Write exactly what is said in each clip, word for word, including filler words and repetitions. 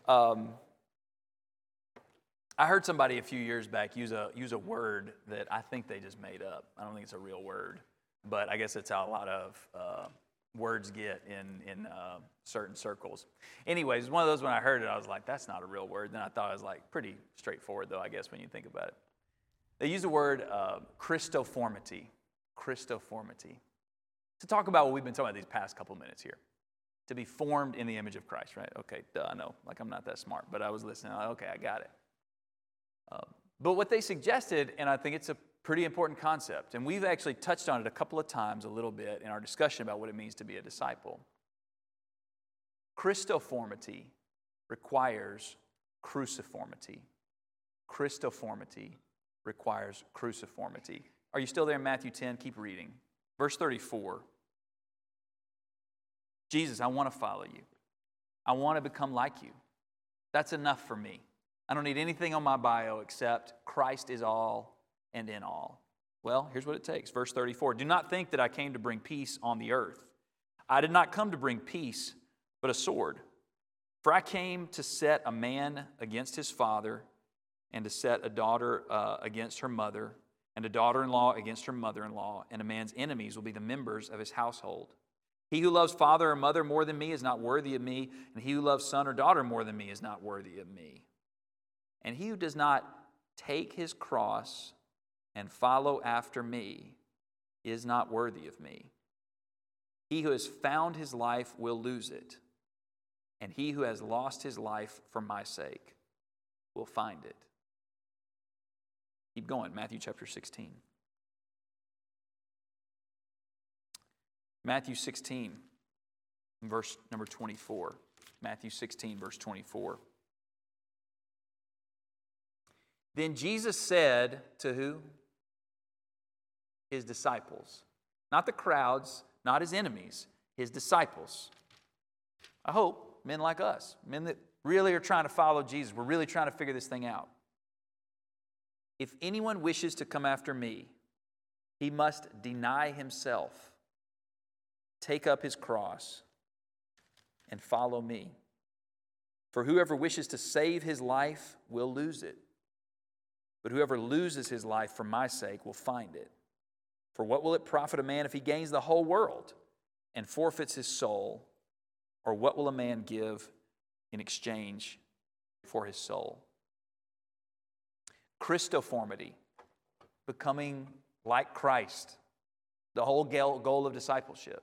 Um, I heard somebody a few years back use a use a word that I think they just made up. I don't think it's a real word, but I guess that's how a lot of uh, words get in in uh, certain circles. Anyways, it's one of those when I heard it, I was like, that's not a real word. Then I thought it was like pretty straightforward, though, I guess, when you think about it. They use the word uh, Christoformity. Christoformity. To talk about what we've been talking about these past couple minutes here. To be formed in the image of Christ, right? Okay, duh, I know. Like, I'm not that smart, but I was listening. Like, okay, I got it. Uh, but what they suggested, and I think it's a pretty important concept, and we've actually touched on it a couple of times a little bit in our discussion about what it means to be a disciple. Christoformity requires cruciformity. Christoformity requires cruciformity. Are you still there in Matthew ten? Keep reading. Verse thirty-four. Jesus, I want to follow you. I want to become like you. That's enough for me. I don't need anything on my bio except Christ is all and in all. Well, here's what it takes. Verse thirty-four. Do not think that I came to bring peace on the earth. I did not come to bring peace, but a sword. For I came to set a man against his father, and to set a daughter uh, against her mother, and a daughter-in-law against her mother-in-law, and a man's enemies will be the members of his household. He who loves father or mother more than me is not worthy of me, and he who loves son or daughter more than me is not worthy of me. And he who does not take his cross and follow after me is not worthy of me. He who has found his life will lose it, and he who has lost his life for my sake will find it. Keep going, Matthew chapter sixteen. Matthew sixteen, verse number twenty-four. Matthew sixteen, verse twenty-four. Then Jesus said to who? His disciples. Not the crowds, not his enemies, his disciples. I hope men like us, men that really are trying to follow Jesus, we're really trying to figure this thing out. If anyone wishes to come after me, he must deny himself, take up his cross, and follow me. For whoever wishes to save his life will lose it. But whoever loses his life for my sake will find it. For what will it profit a man if he gains the whole world and forfeits his soul? Or what will a man give in exchange for his soul? Christoformity, becoming like Christ, the whole goal of discipleship,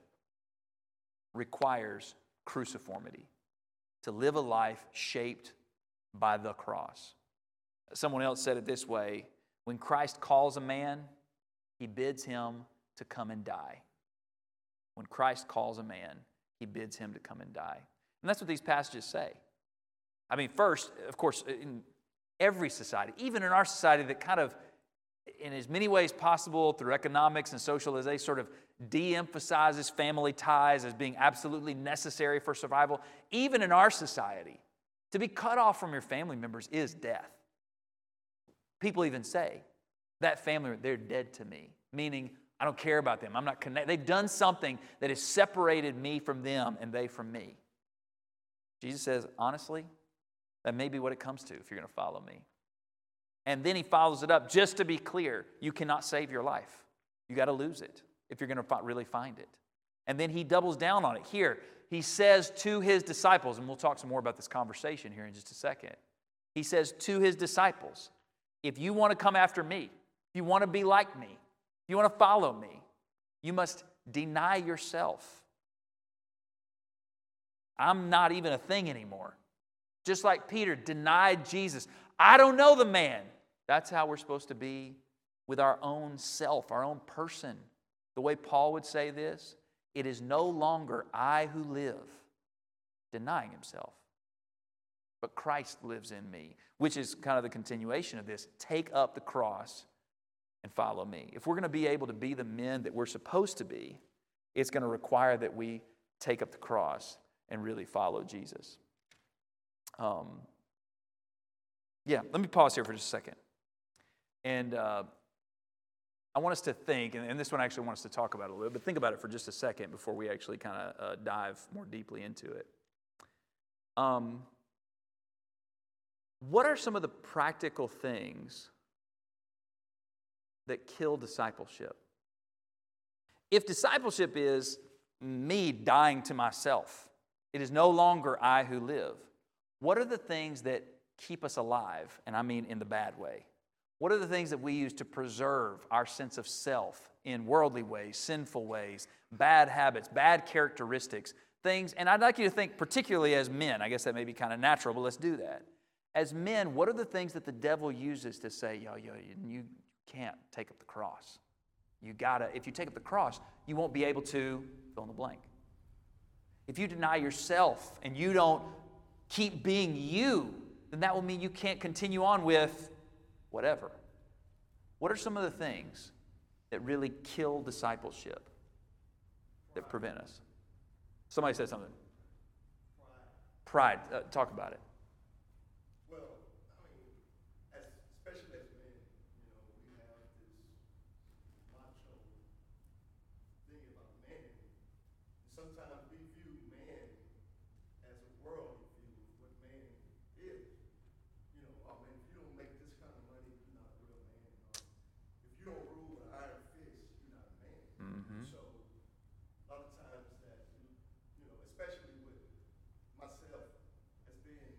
requires cruciformity, to live a life shaped by the cross. Someone else said it this way: when Christ calls a man, he bids him to come and die. When Christ calls a man, he bids him to come and die. And that's what these passages say. I mean, first, of course, in every society, even in our society that kind of, in as many ways possible, through economics and socialization, sort of de-emphasizes family ties as being absolutely necessary for survival. Even in our society, to be cut off from your family members is death. People even say, that family, they're dead to me, meaning I don't care about them. I'm not connected. They've done something that has separated me from them and they from me. Jesus says, honestly, that may be what it comes to if you're going to follow me. And then he follows it up, just to be clear, you cannot save your life. You got to lose it if you're going to really find it. And then he doubles down on it. Here, he says to his disciples, and we'll talk some more about this conversation here in just a second. He says to his disciples, if you want to come after me, if you want to be like me, if you want to follow me, you must deny yourself. I'm not even a thing anymore. Just like Peter denied Jesus. I don't know the man. That's how we're supposed to be with our own self, our own person. The way Paul would say this, it is no longer I who live, denying himself, but Christ lives in me, which is kind of the continuation of this. Take up the cross and follow me. If we're going to be able to be the men that we're supposed to be, it's going to require that we take up the cross and really follow Jesus. Um, yeah, let me pause here for just a second. And uh, I want us to think, and, and this one I actually want us to talk about a little bit, but think about it for just a second before we actually kind of uh, dive more deeply into it. Um, what are some of the practical things that kill discipleship? If discipleship is me dying to myself, it is no longer I who live, what are the things that keep us alive? And I mean in the bad way. What are the things that we use to preserve our sense of self in worldly ways, sinful ways, bad habits, bad characteristics, things? And I'd like you to think particularly as men. I guess that may be kind of natural, but let's do that. As men, what are the things that the devil uses to say, yo, yo, you can't take up the cross? You gotta, if you take up the cross, you won't be able to fill in the blank. If you deny yourself and you don't keep being you, then that will mean you can't continue on with whatever. What are some of the things that really kill discipleship, that prevent us? Somebody said something. Pride. Pride. Uh, talk about it. Well, I mean, as, especially as men, you know, we have this macho thing about man. Sometimes we view man as a worldly view of what man is. You know, I mean, if you don't make this kind of money, you're not a real man. Or if you don't rule with an iron fist, you're not a man. Mm-hmm. So a lot of times that, you know, especially with myself as being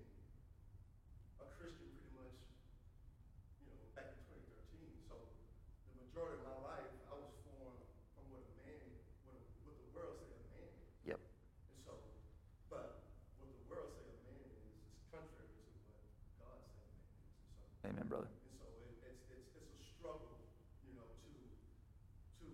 a Christian pretty much, you know, back in twenty thirteen. So the majority of my life, I was formed from what a man, what, a, what the world say a man is. Yep. And so, but what the world say a man is, is contrary to what God said a man is. And so, Amen, brother. and so it, it's, it's, it's a struggle, you know, to, to,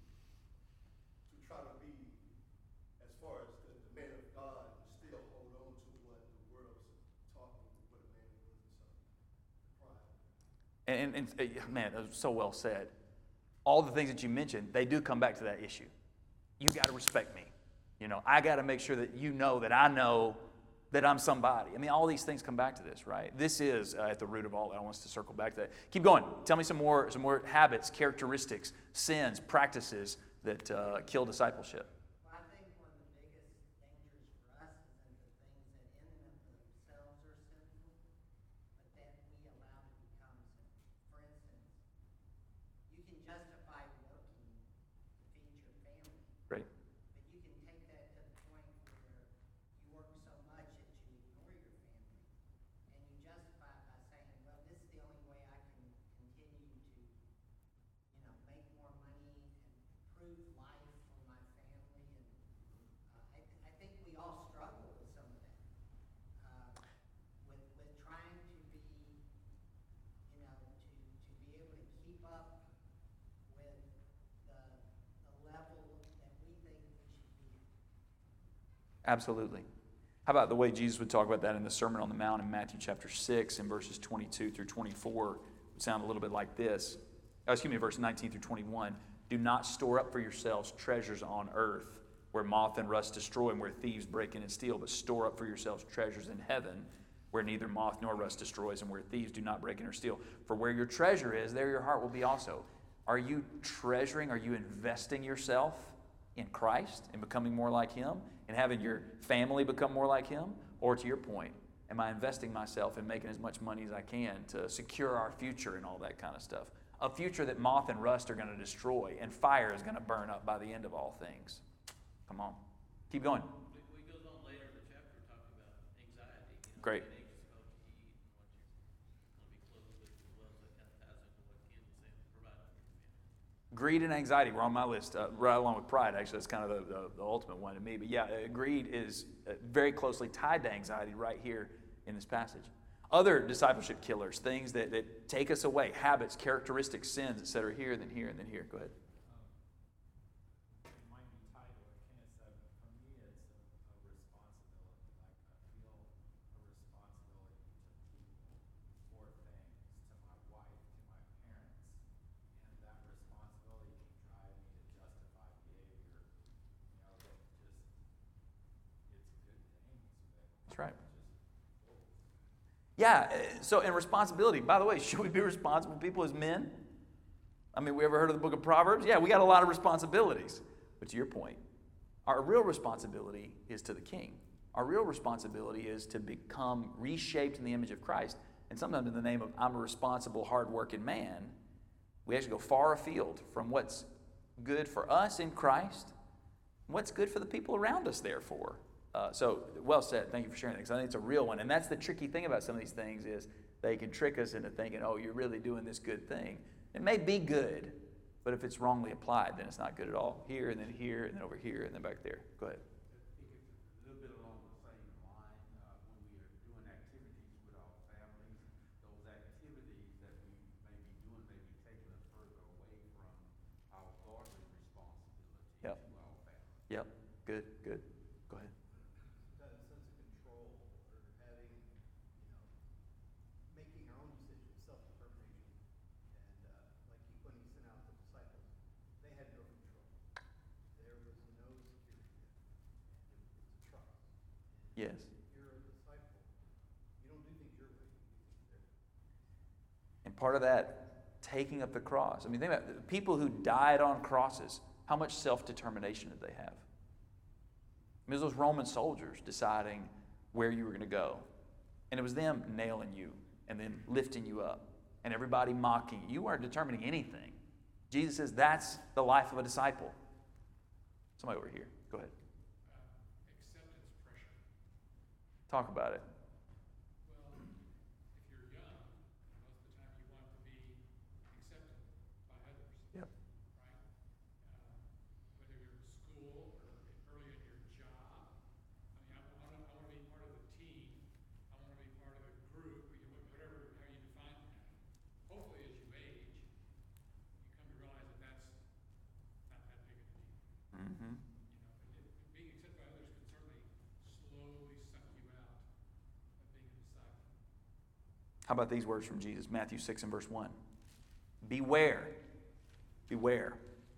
to try to be, as far as the, the man of God, still hold on to what the world's taught me, what a man is. And so, pride. And, and, and uh, man, that was so well said. All the things that you mentioned, they do come back to that issue. You got to respect me. You know, I got to make sure that you know that I know that I'm somebody. I mean, all these things come back to this, right? This is uh, at the root of all that. I want us to circle back to that. Keep going. Tell me some more, some more habits, characteristics, sins, practices that uh, kill discipleship. Well, I think one of the biggest dangers for us is in the things that in and of themselves are sinful, but that we allow to become sinful. For instance, you can justify working to feed your family, Great. but you can take that to the point where you work so much that you ignore your family, and you justify it by saying, well, this is the only way I can continue to, you know, make more money and improve life for my family. And uh, I, th- I think we all struggle with some of that, uh, with with trying to be, you know, to, to be able to keep up with the the level that we think we should be at. Absolutely. How about the way Jesus would talk about that in the Sermon on the Mount in Matthew chapter six and verses twenty-two through twenty-four? It would sound a little bit like this. Oh, excuse me, verse nineteen through twenty-one. Do not store up for yourselves treasures on earth, where moth and rust destroy and where thieves break in and steal, but store up for yourselves treasures in heaven, where neither moth nor rust destroys and where thieves do not break in or steal. For where your treasure is, there your heart will be also. Are you treasuring, are you investing yourself in Christ and becoming more like Him and having your family become more like Him? Or to your point, am I investing myself in making as much money as I can to secure our future and all that kind of stuff? A future that moth and rust are going to destroy and fire is going to burn up by the end of all things. Come on. Keep going. We, we goes on later in the chapter talking about anxiety. You know, Great. being anxious about what you eat and what you're going to be clothed with as well. So that kind of ties into what Ken was saying, provide for your family. Greed and anxiety were on my list, uh, right along with pride. Actually, that's kind of the, the, the ultimate one to me. But yeah, uh, greed is uh, very closely tied to anxiety right here in this passage. Other discipleship killers, things that, that take us away, habits, characteristics, sins, et cetera, here, then here, and then here. Go ahead. It might be tied to what Kenneth said, but for me it's a, a responsibility. Like I feel a responsibility to people, for things, to my wife, to my parents, and that responsibility can drive me to justify behavior, you know, that just, it's good things, but That's right. just fools. Yeah, uh, so in responsibility, by the way, should we be responsible people as men? I mean, we ever heard of the book of Proverbs? Yeah, we got a lot of responsibilities. But to your point, our real responsibility is to the King. Our real responsibility is to become reshaped in the image of Christ And sometimes in the name of I'm a responsible, hardworking man, we actually go far afield from what's good for us in Christ, what's good for the people around us, therefore. Uh, so, well said. Thank you for sharing that, because I think it's a real one. And that's the tricky thing about some of these things is they can trick us into thinking, oh, you're really doing this good thing. It may be good, but if it's wrongly applied, then it's not good at all. Here, and then here, and then over here, and then back there. Go ahead. I think it's a little bit along the same line uh, when we are doing activities with our families. Those activities that we may be doing may be taking us further away from our godly responsibility Yep. to our family. Yep. Good, good. Go ahead. That sense of control or having, you know, making our own decisions, self-determination. And uh, like he, when he sent out the disciples, they had no control. There was no security there. And it, it's a trust. And Yes. if you're a disciple, you don't do things your way, you do things their way. And part of that, taking up the cross. I mean, think about it. People who died on crosses, how much self-determination did they have? I mean, it was those Roman soldiers deciding where you were going to go. And it was them nailing you and then lifting you up and everybody mocking you. You weren't determining anything. Jesus says that's the life of a disciple. Somebody over here. Go ahead. Uh, acceptance pressure. Talk about it. Well, if you're young, most of the time you want to be accepted by others, Yep. right? Uh, whether you're in school or early in your job. I mean, I, I want to I want to be part of the team. I want to be part of a group, you- whatever, how you define that. Hopefully, as you age, you come to realize that that's not that big of a deal. Mm-hmm. You know, it, it, being accepted by others can certainly slowly suck you out of being a disciple. How about these words from Jesus? Matthew six and verse one. Beware, beware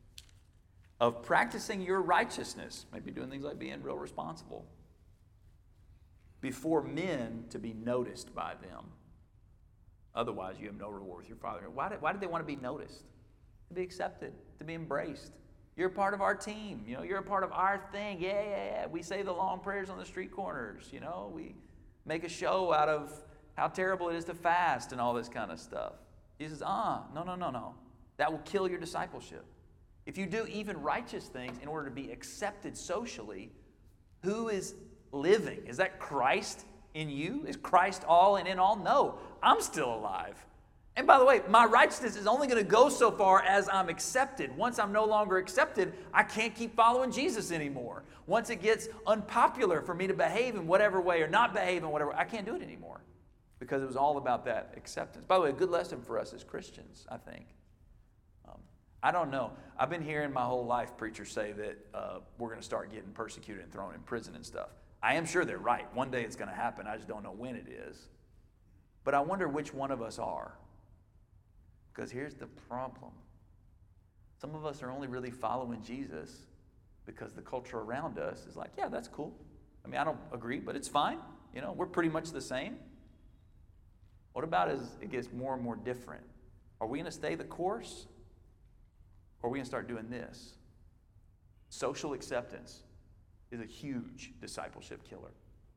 of practicing your righteousness, maybe doing things like being real responsible, before men to be noticed by them. Otherwise, you have no reward with your Father. Why did, why did they want to be noticed? To be accepted, to be embraced. You're a part of our team. You know, you're a part of our thing. Yeah, yeah, yeah. We say the long prayers on the street corners. You know, we make a show out of how terrible it is to fast and all this kind of stuff. He says, ah, no, no, no, no. That will kill your discipleship. If you do even righteous things in order to be accepted socially, who is living? Is that Christ in you? Is Christ all and in all? No, I'm still alive. And by the way, my righteousness is only going to go so far as I'm accepted. Once I'm no longer accepted, I can't keep following Jesus anymore. Once it gets unpopular for me to behave in whatever way or not behave in whatever, I can't do it anymore. Because it was all about that acceptance. By the way, a good lesson for us as Christians, I think. Um, I don't know. I've been hearing my whole life preachers say that uh, we're going to start getting persecuted and thrown in prison and stuff. I am sure they're right. One day it's going to happen. I just don't know when it is. But I wonder which one of us are. Because here's the problem. Some of us are only really following Jesus because the culture around us is like, yeah, that's cool. I mean, I don't agree, but it's fine. You know, we're pretty much the same. What about as it gets more and more different? Are we going to stay the course? Or are we going to start doing this? Social acceptance is a huge discipleship killer.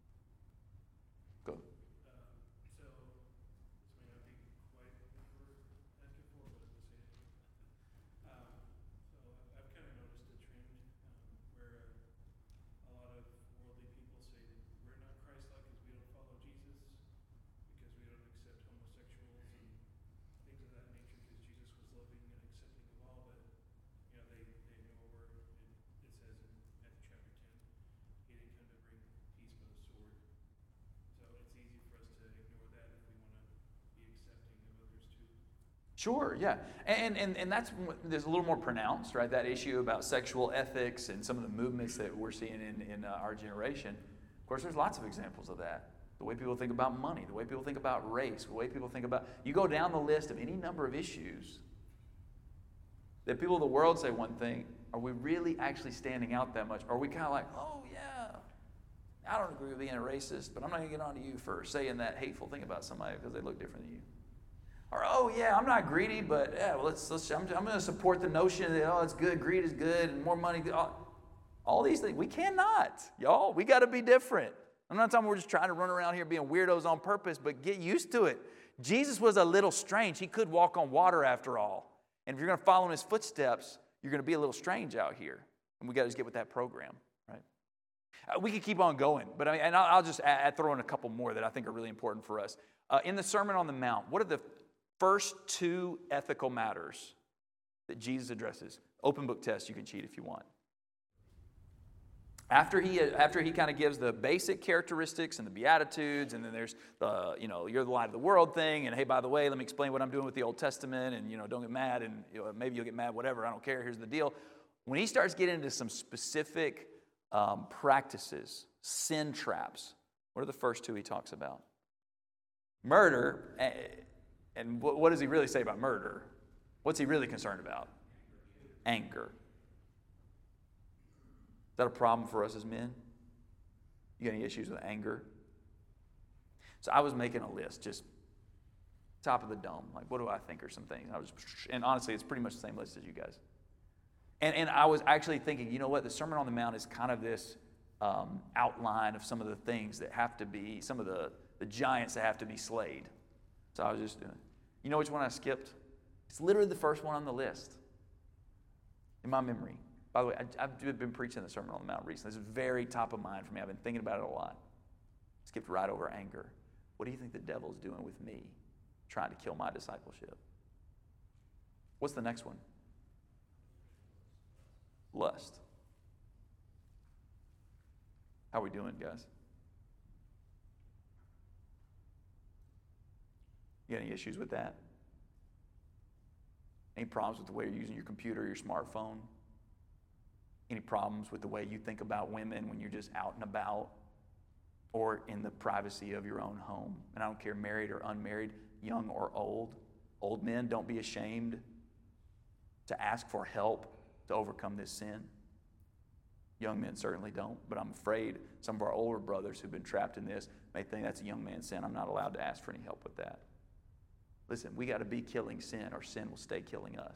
Go. Um, so, this may not be quite what you were asking for, but we'll say it. Um, so, I've kind of noticed a trend um, where a lot of worldly people say that we're not Christ-like because we don't follow Jesus, because we don't accept homosexuals and things of that nature, because Jesus was loving and accepting of all, but, you know, they, they ignore where it, it says in Matthew chapter ten, he didn't come to bring peace but a sword. So it's easy for us to ignore that if we want to be accepting of others too. Sure, yeah. And, and, and that's, there's a little more pronounced, right? That issue about sexual ethics and some of the movements that we're seeing in, in uh, our generation. Of course, there's lots of examples of that. The way people think about money, the way people think about race, the way people think about, you go down the list of any number of issues that people of the world say one thing, are we really actually standing out that much? Are we kind of like, oh yeah, I don't agree with being a racist, but I'm not going to get on to you for saying that hateful thing about somebody because they look different than you. Or, oh yeah, I'm not greedy, but yeah, well, let's, let's, I'm, I'm going to support the notion that, oh, it's good, greed is good, and more money, all, all these things. We cannot, y'all. We got to be different. I'm not talking we're just trying to run around here being weirdos on purpose, but get used to it. Jesus was a little strange. He could walk on water after all. And if you're going to follow in his footsteps, you're going to be a little strange out here. And we got to just get with that program, right? Uh, we could keep on going, but I mean, and I'll, I'll just add, add, throw in a couple more that I think are really important for us. Uh, in the Sermon on the Mount, what are the first two ethical matters that Jesus addresses? Open book test, you can cheat if you want. After he, after he kind of gives the basic characteristics and the Beatitudes, and then there's the, you know, you're the light of the world thing, and hey, by the way, let me explain what I'm doing with the Old Testament, and, you know, don't get mad, and you know, maybe you'll get mad, whatever, I don't care, here's the deal. When he starts getting into some specific um, practices, sin traps, what are the first two he talks about? Murder, and what does he really say about murder? What's he really concerned about? Anger. Is that a problem for us as men? You got any issues with anger? So I was making a list, just top of the dome. Like, what do I think are some things? I was, and honestly, it's pretty much the same list as you guys. And and I was actually thinking, you know what? The Sermon on the Mount is kind of this um, outline of some of the things that have to be, some of the, the giants that have to be slayed. So I was just doing. You know which one I skipped? It's literally the first one on the list in my memory. By the way, I, I've been preaching the Sermon on the Mount recently. This is very top of mind for me. I've been thinking about it a lot. Skipped right over anger. What do you think the devil's doing with me, trying to kill my discipleship? What's the next one? Lust. How are we doing, guys? You got any issues with that? Any problems with the way you're using your computer or your smartphone? Any problems with the way you think about women when you're just out and about or in the privacy of your own home? And I don't care, married or unmarried, young or old. Old men, don't be ashamed to ask for help to overcome this sin. Young men certainly don't, but I'm afraid some of our older brothers who've been trapped in this may think that's a young man's sin. I'm not allowed to ask for any help with that. Listen, we got to be killing sin or sin will stay killing us.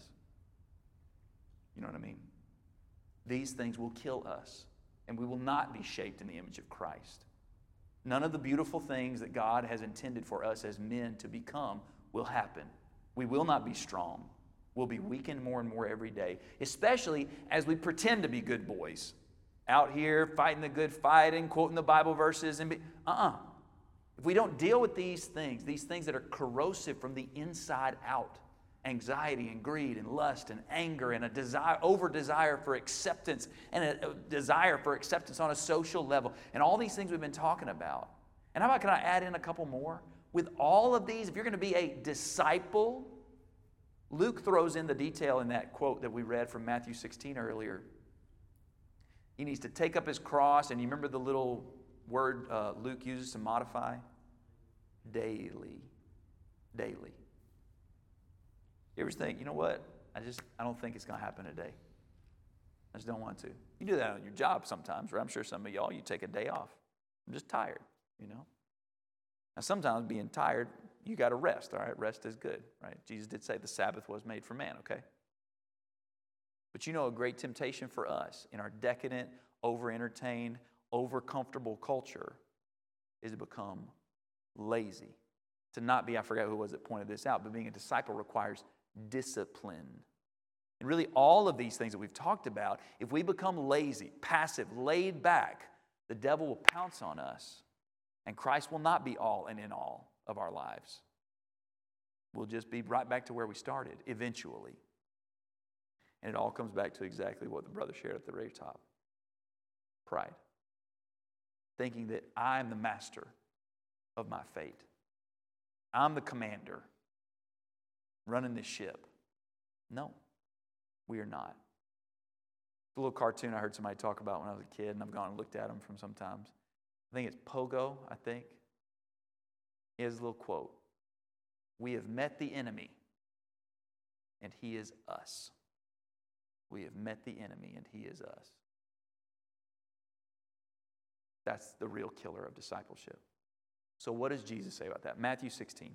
You know what I mean? These things will kill us, and we will not be shaped in the image of Christ. None of the beautiful things that God has intended for us as men to become will happen. We will not be strong. We'll be weakened more and more every day, especially as we pretend to be good boys. Out here fighting the good fight and quoting the Bible verses. and be, uh-uh. If we don't deal with these things, these things that are corrosive from the inside out, anxiety and greed and lust and anger and a desire, over desire for acceptance and a, a desire for acceptance on a social level and all these things we've been talking about. And how about, can I add in a couple more? With all of these, if you're going to be a disciple, Luke throws in the detail in that quote that we read from Matthew sixteen earlier. He needs to take up his cross, and you remember the little word uh, Luke uses to modify? Daily. Daily. You ever think, you know what? I just, I don't think it's going to happen today. I just don't want to. You do that on your job sometimes, right? I'm sure some of y'all, you take a day off. I'm just tired, you know? Now, sometimes being tired, you got to rest, all right? Rest is good, right? Jesus did say the Sabbath was made for man, okay? But you know, a great temptation for us in our decadent, over-entertained, over-comfortable culture is to become lazy. To not be, I forgot who was it pointed this out, but being a disciple requires discipline. And really all of these things that we've talked about, if we become lazy, passive, laid back, the devil will pounce on us. And Christ will not be all and in all of our lives. We'll just be right back to where we started, eventually. And it all comes back to exactly what the brother shared at the very top. Pride. Thinking that I'm the master of my fate. I'm the commander running this ship. No, we are not. The little cartoon I heard somebody talk about when I was a kid, and I've gone and looked at them from sometimes. I think it's Pogo, I think. He has a little quote. We have met the enemy, and he is us. We have met the enemy, and he is us. That's the real killer of discipleship. So what does Jesus say about that? Matthew sixteen.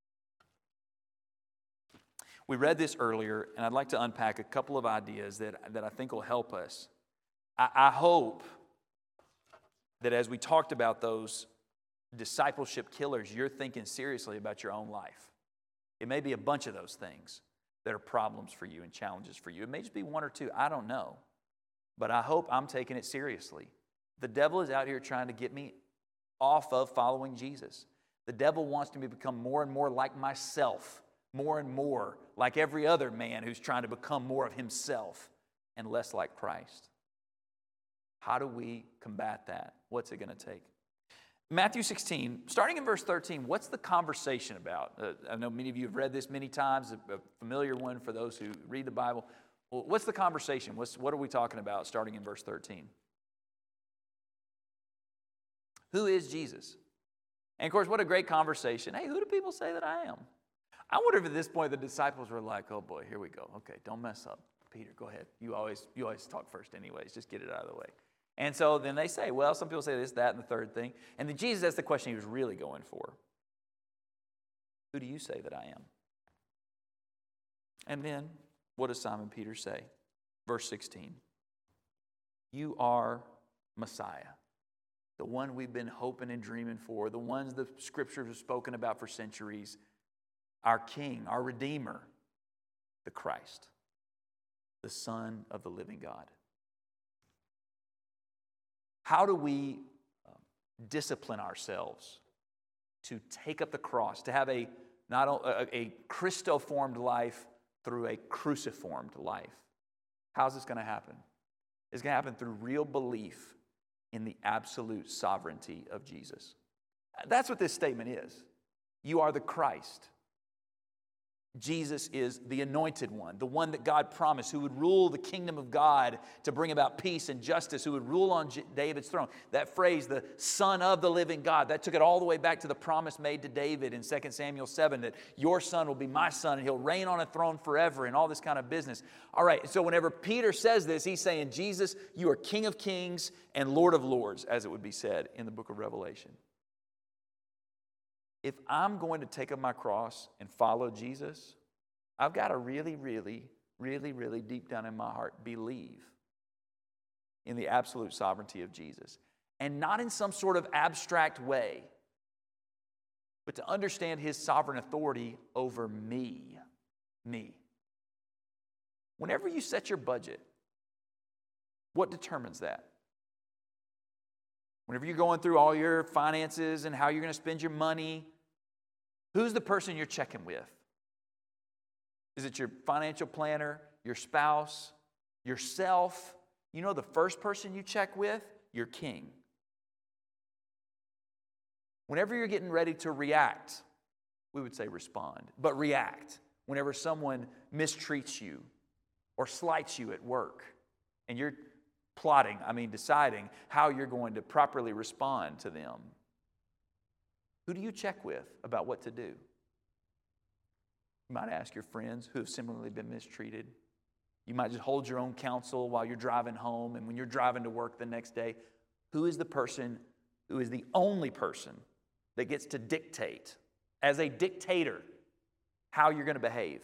We read this earlier, and I'd like to unpack a couple of ideas that, that I think will help us. I, I hope that as we talked about those discipleship killers, you're thinking seriously about your own life. It may be a bunch of those things that are problems for you and challenges for you. It may just be one or two. I don't know. But I hope I'm taking it seriously. The devil is out here trying to get me off of following Jesus. The devil wants me to become more and more like myself, more and more like every other man who's trying to become more of himself and less like Christ. How do we combat that? What's it going to take? Matthew sixteen, starting in verse thirteen, what's the conversation about? Uh, I know many of you have read this many times, a, a familiar one for those who read the Bible. Well, what's the conversation? What's, what are we talking about starting in verse thirteen? Who is Jesus? And of course, what a great conversation. Hey, who do people say that I am? I wonder if at this point the disciples were like, oh boy, here we go. Okay, don't mess up. Peter, go ahead. You always, you always talk first anyways. Just get it out of the way. And so then they say, well, some people say this, that, and the third thing. And then Jesus asked the question he was really going for. Who do you say that I am? And then, what does Simon Peter say? Verse sixteen. You are Messiah, the one we've been hoping and dreaming for, the ones the scriptures have spoken about for centuries, our King, our Redeemer, the Christ, the Son of the living God. How do we um, discipline ourselves to take up the cross, to have a not a, a Christoformed life through a cruciformed life? How's this going to happen? It's going to happen through real belief in the absolute sovereignty of Jesus. That's what this statement is. You are the Christ. Jesus is the anointed one, the one that God promised, who would rule the kingdom of God to bring about peace and justice, who would rule on J- David's throne. That phrase, the Son of the living God, that took it all the way back to the promise made to David in Second Samuel seven, that your son will be my son and he'll reign on a throne forever and all this kind of business. All right, so whenever Peter says this, he's saying, Jesus, you are King of kings and Lord of lords, as it would be said in the book of Revelation. If I'm going to take up my cross and follow Jesus, I've got to really, really, really, really deep down in my heart believe in the absolute sovereignty of Jesus. And not in some sort of abstract way, but to understand his sovereign authority over me. Me. Whenever you set your budget, what determines that? Whenever you're going through all your finances and how you're going to spend your money, who's the person you're checking with? Is it your financial planner, your spouse, yourself? You know the first person you check with? Your King. Whenever you're getting ready to react, we would say respond, but react. Whenever someone mistreats you or slights you at work and you're plotting, I mean deciding how you're going to properly respond to them, who do you check with about what to do? You might ask your friends who have similarly been mistreated. You might just hold your own counsel while you're driving home, and when you're driving to work the next day, who is the person who is the only person that gets to dictate, as a dictator, how you're going to behave?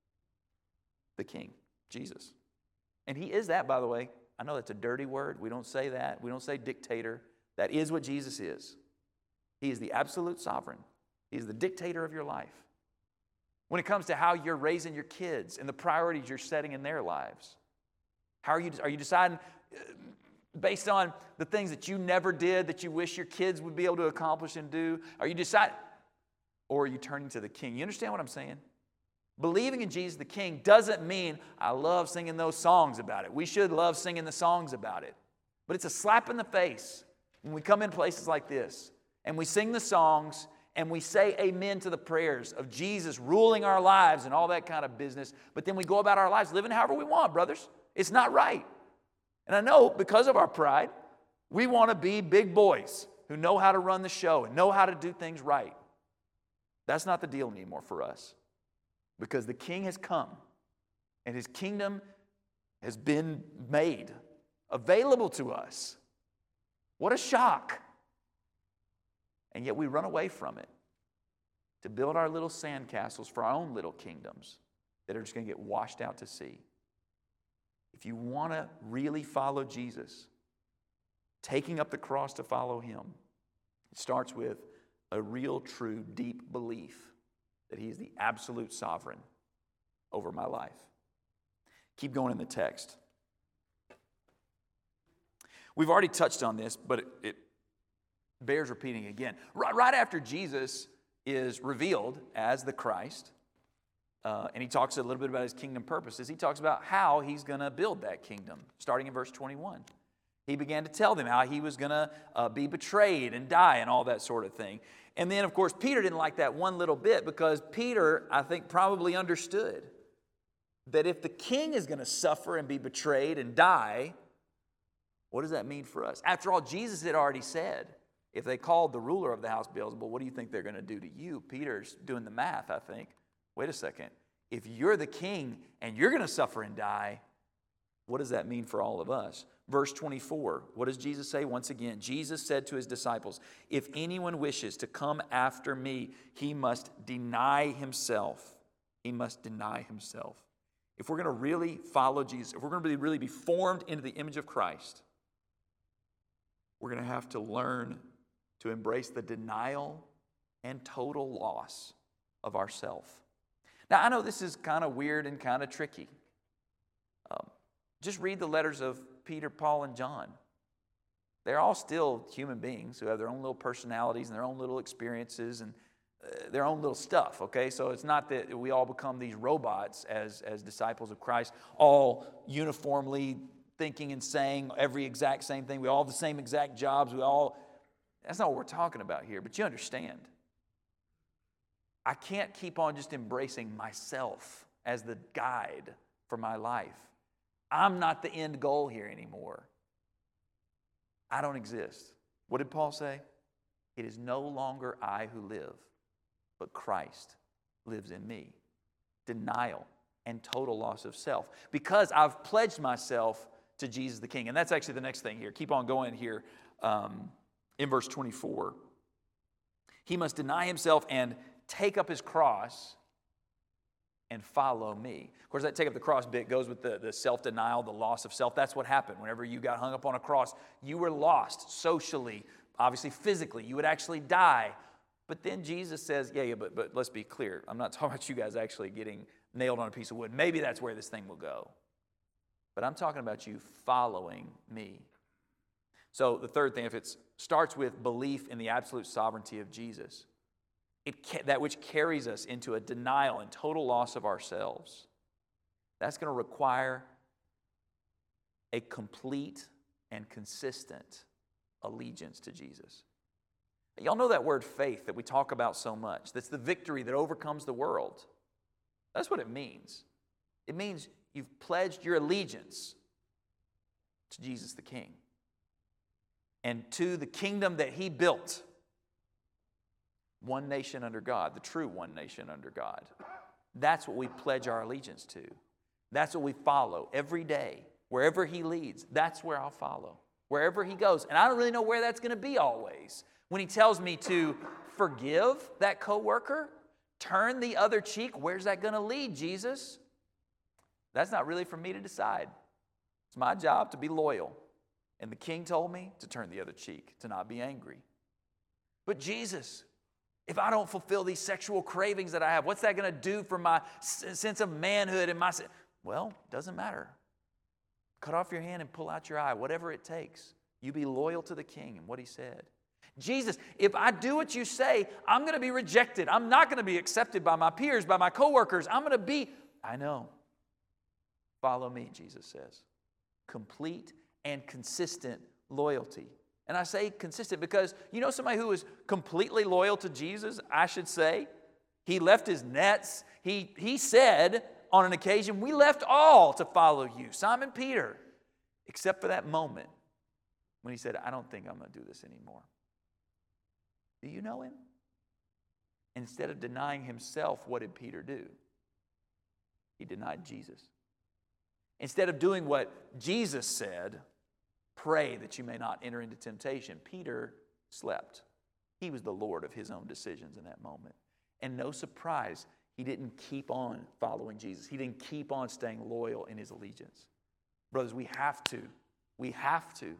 The King, Jesus. And he is that, by the way. I know that's a dirty word. We don't say that. We don't say dictator. That is what Jesus is. He is the absolute sovereign. He is the dictator of your life. When it comes to how you're raising your kids and the priorities you're setting in their lives, how are you, are you deciding based on the things that you never did that you wish your kids would be able to accomplish and do? Are you deciding, or are you turning to the King? You understand what I'm saying? Believing in Jesus the King doesn't mean I love singing those songs about it. We should love singing the songs about it. But it's a slap in the face when we come in places like this and we sing the songs and we say amen to the prayers of Jesus ruling our lives and all that kind of business, but then we go about our lives living however we want, brothers. It's not right. And I know because of our pride, we want to be big boys who know how to run the show and know how to do things right. That's not the deal anymore for us, because the King has come and his kingdom has been made available to us. What a shock. And yet we run away from it to build our little sandcastles for our own little kingdoms that are just going to get washed out to sea. If you want to really follow Jesus, taking up the cross to follow him, it starts with a real, true, deep belief that he is the absolute sovereign over my life. Keep going in the text. We've already touched on this, but it, it bears repeating again. Right, right after Jesus is revealed as the Christ, uh, and he talks a little bit about his kingdom purposes, he talks about how he's going to build that kingdom, starting in verse twenty-one. He began to tell them how he was going to uh, be betrayed and die and all that sort of thing. And then, of course, Peter didn't like that one little bit, because Peter, I think, probably understood that if the king is going to suffer and be betrayed and die, what does that mean for us? After all, Jesus had already said, if they called the ruler of the house Beelzebul, what do you think they're going to do to you? Peter's doing the math, I think. Wait a second. If you're the king and you're going to suffer and die, what does that mean for all of us? Verse twenty-four, what does Jesus say? Once again, Jesus said to his disciples, if anyone wishes to come after me, he must deny himself. He must deny himself. If we're going to really follow Jesus, if we're going to really be formed into the image of Christ, we're going to have to learn to embrace the denial and total loss of ourself. Now, I know this is kind of weird and kind of tricky. Um, just read the letters of Peter, Paul, and John. They're all still human beings who have their own little personalities and their own little experiences and uh, their own little stuff, okay? So it's not that we all become these robots as, as disciples of Christ, all uniformly thinking and saying every exact same thing. We all have the same exact jobs. We all, that's not what we're talking about here, but you understand. I can't keep on just embracing myself as the guide for my life. I'm not the end goal here anymore. I don't exist. What did Paul say? It is no longer I who live, but Christ lives in me. Denial and total loss of self. Because I've pledged myself to Jesus the King. And that's actually the next thing here. Keep on going here um, in verse twenty-four. He must deny himself and take up his cross and follow me. Of course, that take up the cross bit goes with the, the self-denial, the loss of self. That's what happened. Whenever you got hung up on a cross, you were lost socially, obviously physically. You would actually die. But then Jesus says, yeah, yeah, but, but let's be clear. I'm not talking about you guys actually getting nailed on a piece of wood. Maybe that's where this thing will go. But I'm talking about you following me. So the third thing, if it starts with belief in the absolute sovereignty of Jesus, it ca- that which carries us into a denial and total loss of ourselves, that's going to require a complete and consistent allegiance to Jesus. Y'all know that word faith that we talk about so much. That's the victory that overcomes the world. That's what it means. It means you've pledged your allegiance to Jesus the King and to the kingdom that he built. One nation under God, the true one nation under God. That's what we pledge our allegiance to. That's what we follow every day. Wherever he leads, that's where I'll follow. Wherever he goes. And I don't really know where that's going to be always. When he tells me to forgive that coworker, turn the other cheek, where's that going to lead, Jesus? That's not really for me to decide. It's my job to be loyal. And the king told me to turn the other cheek, to not be angry. But Jesus, if I don't fulfill these sexual cravings that I have, what's that going to do for my sense of manhood and my... Well, doesn't matter. Cut off your hand and pull out your eye, whatever it takes. You be loyal to the king and what he said. Jesus, if I do what you say, I'm going to be rejected. I'm not going to be accepted by my peers, by my coworkers. I'm going to be... I know. Follow me, Jesus says. Complete and consistent loyalty. And I say consistent because you know somebody who was completely loyal to Jesus, I should say? He left his nets. He, he said on an occasion, we left all to follow you. Simon Peter. Except for that moment when he said, I don't think I'm going to do this anymore. Do you know him? Instead of denying himself, what did Peter do? He denied Jesus. Instead of doing what Jesus said, pray that you may not enter into temptation, Peter slept. He was the Lord of his own decisions in that moment. And no surprise, he didn't keep on following Jesus. He didn't keep on staying loyal in his allegiance. Brothers, we have to, we have to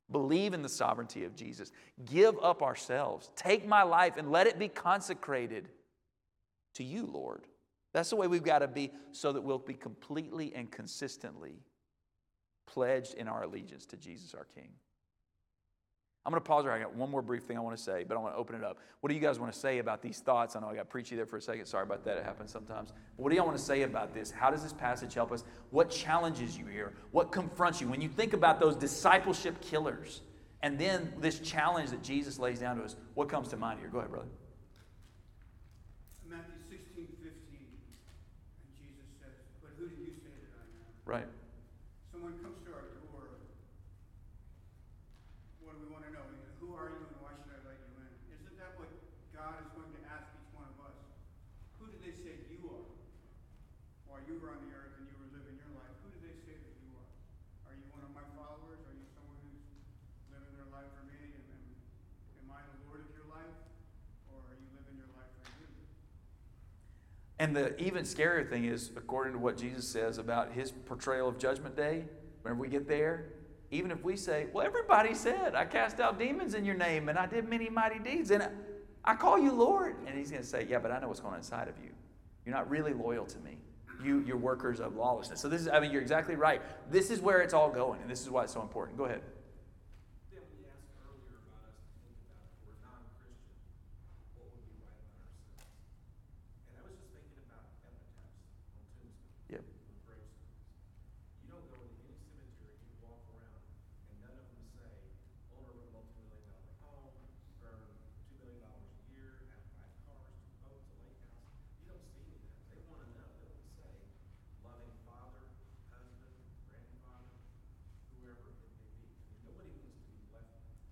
Believe in the sovereignty of Jesus. Give up ourselves. Take my life and let it be consecrated to you, Lord. That's the way we've got to be, so that we'll be completely and consistently pledged in our allegiance to Jesus, our King. I'm going to pause there. I got one more brief thing I want to say, but I want to open it up. What do you guys want to say about these thoughts? I know I got preachy there for a second. Sorry about that. It happens sometimes. But what do y'all want to say about this? How does this passage help us? What challenges you here? What confronts you? When you think about those discipleship killers, and then this challenge that Jesus lays down to us, what comes to mind here? Go ahead, brother. Matthew sixteen fifteen, and Jesus says, "But who do you say that I am?" Right. Someone comes to our door. What do we want to know? Who are you and why should I let you in? Isn't that what God is going to ask each one of us? Who do they say you are? While you were on the earth and you were living your life, who do they say that you are? Are you one of my followers? Are you someone who's living their life for me? And, and am I the Lord of your life? Or are you living your life for you? And the even scarier thing is, according to what Jesus says about his portrayal of Judgment Day, whenever we get there, even if we say, well, everybody said, I cast out demons in your name, and I did many mighty deeds, and I, I call you Lord. And he's going to say, yeah, but I know what's going on inside of you. You're not really loyal to me. You, you're workers of lawlessness. So this is, I mean, you're exactly right. This is where it's all going, and this is why it's so important. Go ahead. Then we asked earlier about us to think about if we're non-Christian, what would be right about ourselves? And I was just thinking about epitaphs on tombstones, Yep. on gravestones. You don't go into any cemetery, you walk around, and none of them say, owner of a multi-million dollar home, earn two million dollars a year, have five cars, two boats, a lake house. You don't see any of that. They want to know. They don't say loving father, husband, grandfather, whoever it may be. I mean, nobody wants to be left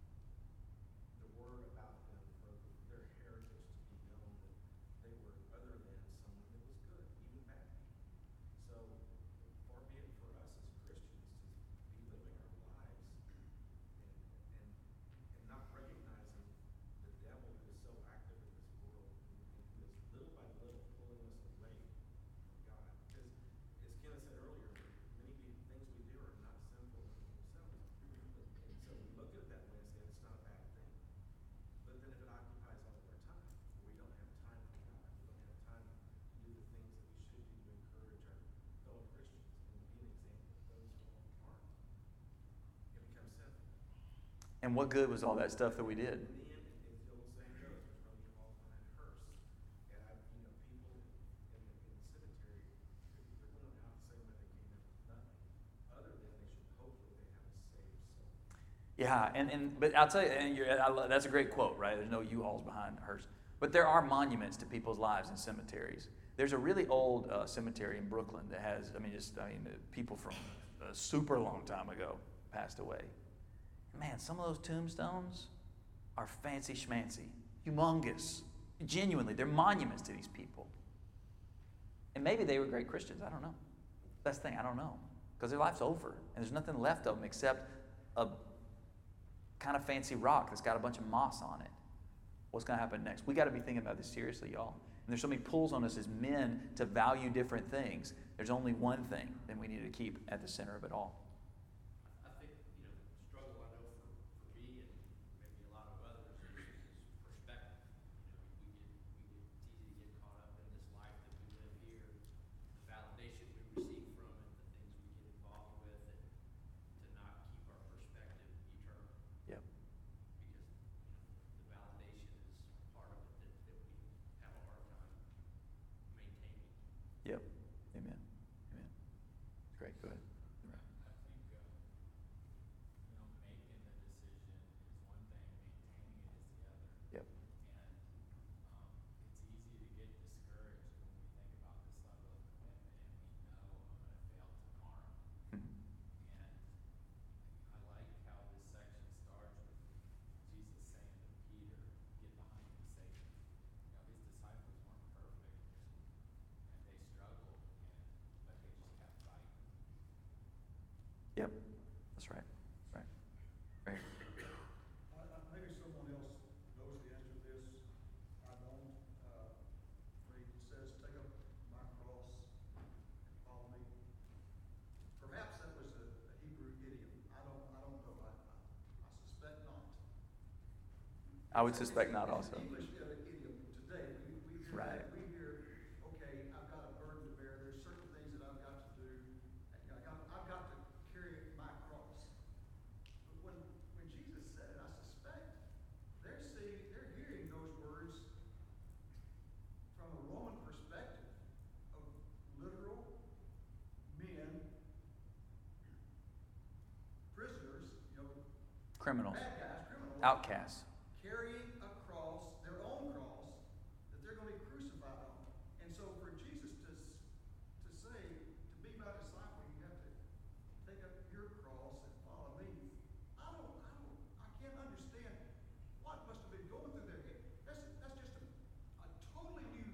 the word about them for their heritage to be known that they were other than someone that was good, even bad people. So far be it for us as Christians to be living our lives and, and, and not recognizing the devil who is so active in this world and, and who is little by little pulling us away from God. Because as Kenneth said earlier, many be- things we do are not sinful in themselves. And so we look at it that way and say it's not a bad thing. But then if it occupies all of our time, we don't have time for God, we don't have time to do the things that we should do to encourage our fellow Christians and be an example of those who aren't, it becomes sinful. And what good was all that stuff that we did? In the end, as the old saying goes, there's no you falls behind a hearse. And I, you know, people in the, in the cemetery, they're going out the same way they came in with nothing, other than they should hopefully they have a saved soul. Yeah, and, and but I'll tell you, and you're, I love, that's a great quote, right? There's no U-Hauls behind hers. But there are monuments to people's lives in cemeteries. There's a really old uh, cemetery in Brooklyn that has, I mean, just, I mean, uh, people from a super long time ago passed away. Man, some of those tombstones are fancy schmancy, humongous. Genuinely, they're monuments to these people. And maybe they were great Christians. I don't know. That's the thing, I don't know. Because their life's over, and there's nothing left of them except a kind of fancy rock that's got a bunch of moss on it. What's going to happen next? We got to be thinking about this seriously, y'all. And there's so many pulls on us as men to value different things. There's only one thing that we need to keep at the center of it all. I think, you know, the struggle I know for, for me and maybe a lot of others is, is perspective. You know, we get, we get, it's easy to get caught up in this life that we live here, the validation we receive from it, the things we get involved with, and to not keep our perspective eternal. Yep. Because, you know, the validation is part of it that, that we have a hard time maintaining. Yep. Amen. Amen. Great. Go ahead. I think, uh, you know, making the decision is one thing, maintaining it is the other. Yep. And um, it's easy to get discouraged when we think about this level of commitment and we know I'm going to fail tomorrow. Mhm. And I like how this section starts with Jesus saying to Peter, "Get behind me, Satan." You know, his disciples weren't perfect and they struggled, and, but they just kept fighting. Yep. That's right. Right. Right. I- I- Maybe someone else knows the answer to this. I don't. Uh, Where he says, "Take up my cross and follow me." Perhaps that was a a Hebrew idiom. I don't, I don't know. I, I I I would suspect not also. English uh, idiom today, we, we hear Right. that, we hear, okay, I've got a burden to bear, there's certain things that I've got to do, I've got, I've got to carry my cross. But when, when Jesus said it, I suspect they're seeing, they're hearing those words from a Roman perspective of literal men, prisoners, you know, Criminals, bad guys, criminals, outcasts. carrying a cross, their own cross, that they're going to be crucified on. And so for Jesus to, s- to say, to be my disciple, you have to take up your cross and follow me. I don't, I don't, I can't understand what must have been going through their head. That's, that's just a, a totally new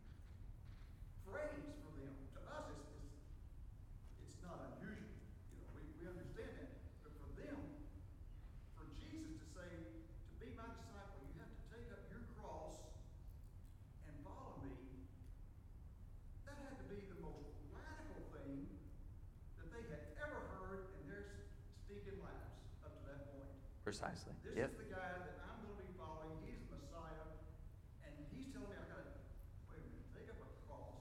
phrase for them. To us, it's, it's, it's not unusual. You know, we, we understand that. But for them, for Jesus to say, to be my disciple, you have to take up your cross and follow me, that had to be the most radical thing that they had ever heard in their stinking lives up to that point. Precisely. This Yep. is the guy that I'm going to be following. He's the Messiah. And he's telling me I got to, wait a minute, take up a cross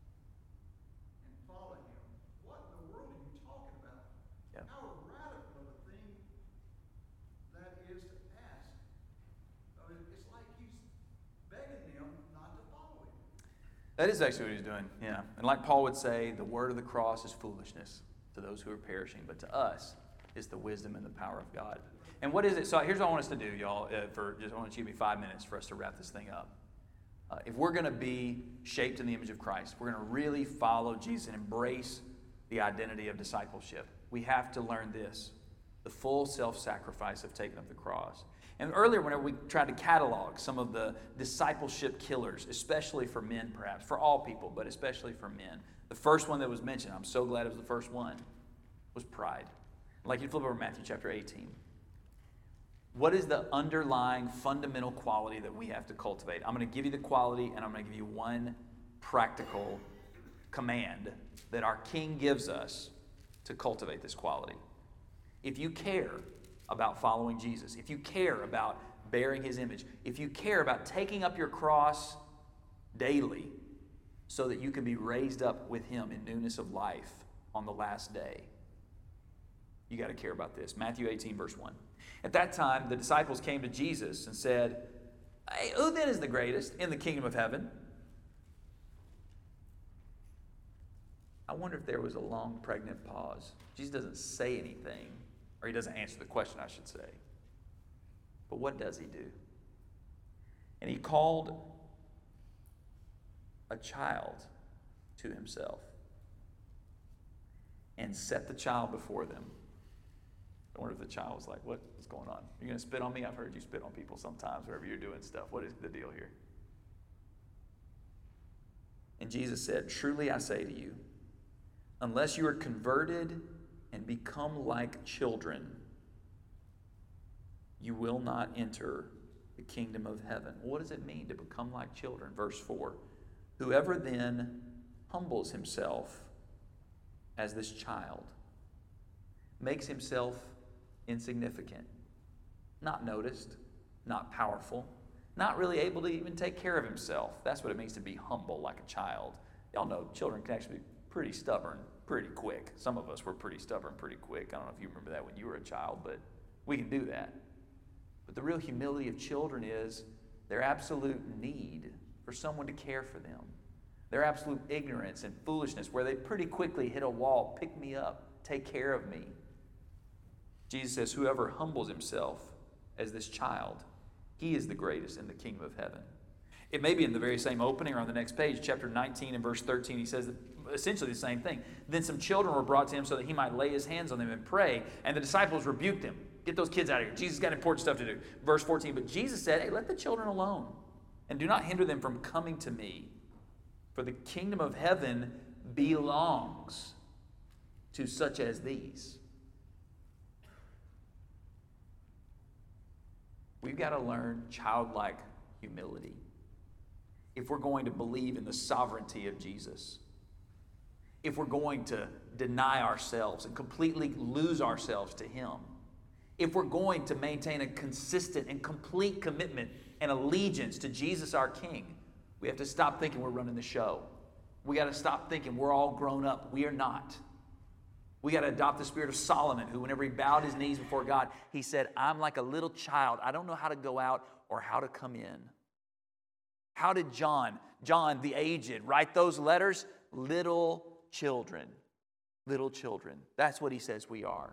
and follow him. What in the world are you talking about? Yep. How radical of a thing that is to ask. I mean, it's like he's begging them not to follow him. That is actually what he's doing, yeah. And like Paul would say, the word of the cross is foolishness to those who are perishing, but to us, it's the wisdom and the power of God. And what is it? So here's what I want us to do, y'all. Uh, for just I want you to give me five minutes for us to wrap this thing up. Uh, if we're going to be shaped in the image of Christ, we're going to really follow Jesus and embrace the identity of discipleship, we have to learn this: the full self-sacrifice of taking up the cross. And earlier, whenever we tried to catalog some of the discipleship killers, especially for men, perhaps for all people, but especially for men, the first one that was mentioned, I'm so glad it was the first one, was pride. I'd like you to flip over to Matthew chapter eighteen. What is the underlying fundamental quality that we have to cultivate? I'm going to give you the quality, and I'm going to give you one practical command that our King gives us to cultivate this quality. If you care about following Jesus, if you care about bearing his image, if you care about taking up your cross daily so that you can be raised up with him in newness of life on the last day, you got to care about this. Matthew eighteen, verse one. At that time, the disciples came to Jesus and said, "Hey, who then is the greatest in the kingdom of heaven?" I wonder if there was a long, pregnant pause. Jesus doesn't say anything, or he doesn't answer the question, I should say. But what does he do? And he called a child to himself and set the child before them. I wonder if the child was like, what is going on? You're going to spit on me? I've heard you spit on people sometimes wherever you're doing stuff. What is the deal here? And Jesus said, "Truly I say to you, unless you are converted and become like children, you will not enter the kingdom of heaven." What does it mean to become like children? Verse four. "Whoever then humbles himself as this child makes himself insignificant, not noticed, not powerful, not really able to even take care of himself." That's what it means to be humble like a child. Y'all know children can actually be pretty stubborn pretty quick. Some of us were pretty stubborn pretty quick. I don't know if you remember that when you were a child, but we can do that. But the real humility of children is their absolute need for someone to care for them. Their absolute ignorance and foolishness, where they pretty quickly hit a wall, pick me up, take care of me. Jesus says, "Whoever humbles himself as this child, he is the greatest in the kingdom of heaven." It may be in the very same opening or on the next page, chapter nineteen and verse thirteen, he says essentially the same thing. "Then some children were brought to him so that he might lay his hands on them and pray, and the disciples rebuked him." Get those kids out of here. Jesus got important stuff to do. Verse fourteen, "But Jesus said, hey, let the children alone, and do not hinder them from coming to me. For the kingdom of heaven belongs to such as these." We've got to learn childlike humility if we're going to believe in the sovereignty of Jesus. If we're going to deny ourselves and completely lose ourselves to him. If we're going to maintain a consistent and complete commitment and allegiance to Jesus our King, we have to stop thinking we're running the show. We got to stop thinking we're all grown up. We are not. We got to adopt the spirit of Solomon, who whenever he bowed his knees before God, he said, I'm like a little child. I don't know how to go out or how to come in. How did John, John the aged, write those letters? Little children. Little children. That's what he says we are.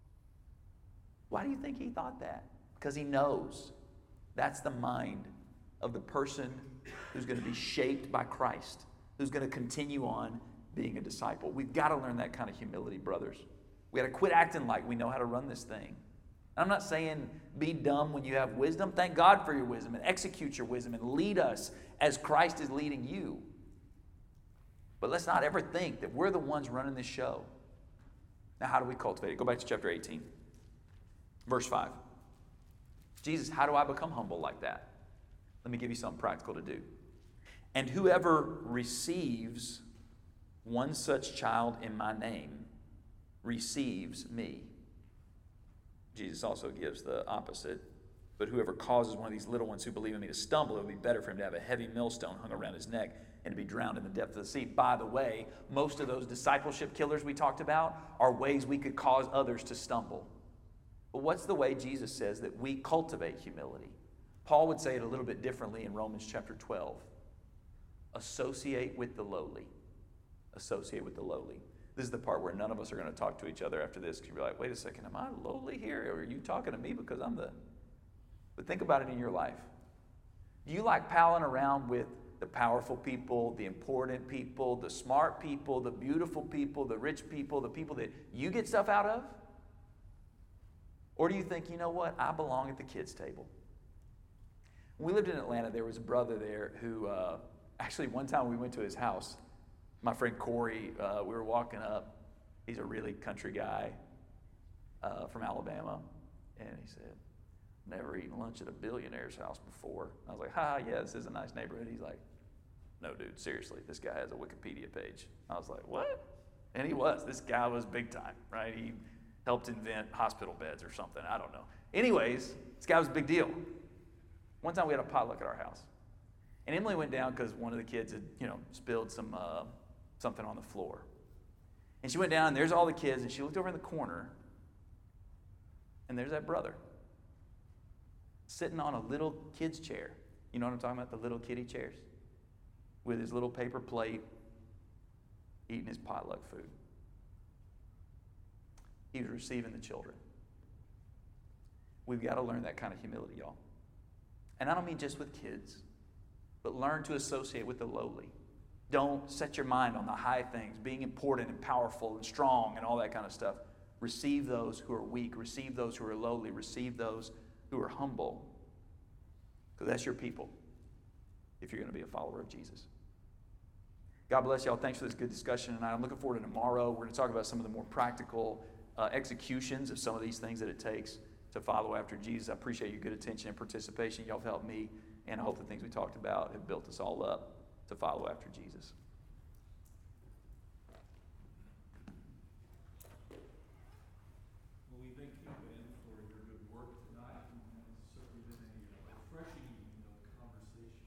Why do you think he thought that? Because he knows that's the mind of the person who's going to be shaped by Christ, who's going to continue on being a disciple. We've got to learn that kind of humility, brothers. We got to quit acting like we know how to run this thing. I'm not saying be dumb when you have wisdom. Thank God for your wisdom and execute your wisdom and lead us as Christ is leading you. But let's not ever think that we're the ones running this show. Now, how do we cultivate it? Go back to chapter eighteen, verse five. Jesus, how do I become humble like that? Let me give you something practical to do. And whoever receives one such child in my name receives me. Jesus also gives the opposite. But whoever causes one of these little ones who believe in me to stumble, it would be better for him to have a heavy millstone hung around his neck and to be drowned in the depth of the sea. By the way, most of those discipleship killers we talked about are ways we could cause others to stumble. But what's the way Jesus says that we cultivate humility? Paul would say it a little bit differently in Romans chapter twelve. Associate with the lowly. Associate with the lowly. This is the part where none of us are going to talk to each other after this, because you're like, wait a second, am I lowly here? Or are you talking to me because I'm the... But think about it in your life. Do you like palling around with the powerful people, the important people, the smart people, the beautiful people, the rich people, the people that you get stuff out of? Or do you think, you know what, I belong at the kids' table? When we lived in Atlanta, there was a brother there who, uh, actually one time we went to his house. My friend Corey, uh, we were walking up. He's a really country guy uh, from Alabama. And he said, never eaten lunch at a billionaire's house before. I was like, ha, yeah, this is a nice neighborhood. He's like, no, dude, seriously, this guy has a Wikipedia page. I was like, what? And he was. This guy was big time, right? He helped invent hospital beds or something. I don't know. Anyways, this guy was a big deal. One time we had a potluck at our house. And Emily went down because one of the kids had, you know, spilled some uh, something on the floor. And she went down, and there's all the kids, and she looked over in the corner, and there's that brother sitting on a little kid's chair. You know what I'm talking about? The little kiddie chairs. With his little paper plate, eating his potluck food. He was receiving the children. We've got to learn that kind of humility, y'all. And I don't mean just with kids, but learn to associate with the lowly. Don't set your mind on the high things, being important and powerful and strong and all that kind of stuff. Receive those who are weak. Receive those who are lowly. Receive those who are humble. Because that's your people if you're going to be a follower of Jesus. God bless y'all. Thanks for this good discussion tonight. I'm looking forward to tomorrow. We're going to talk about some of the more practical uh, executions of some of these things that it takes to follow after Jesus. I appreciate your good attention and participation. Y'all have helped me, and I hope the things we talked about have built us all up to follow after Jesus.